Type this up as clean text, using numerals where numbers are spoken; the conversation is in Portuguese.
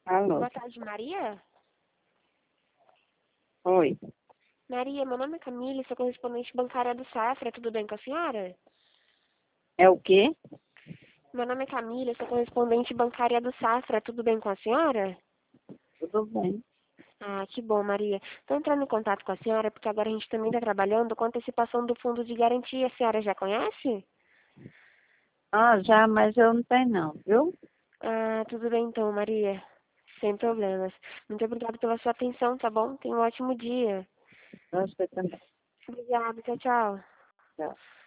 Alô? Boa tarde, Maria. Oi. Maria, meu nome é Camila, sou correspondente bancária do Safra, tudo bem com a senhora? É o quê? Meu nome é Camila, sou correspondente bancária do Safra, tudo bem com a senhora? Tudo bem. Ah, que bom, Maria. Estou entrando em contato com a senhora porque agora a gente também está trabalhando com a antecipação do fundo de garantia. A senhora já conhece? Ah, já, mas eu não tenho não, viu? Ah, tudo bem então, Maria. Sem problemas. Muito obrigada pela sua atenção, tá bom? Tenha um ótimo dia. Você também. Obrigada, tchau, tchau. Tchau.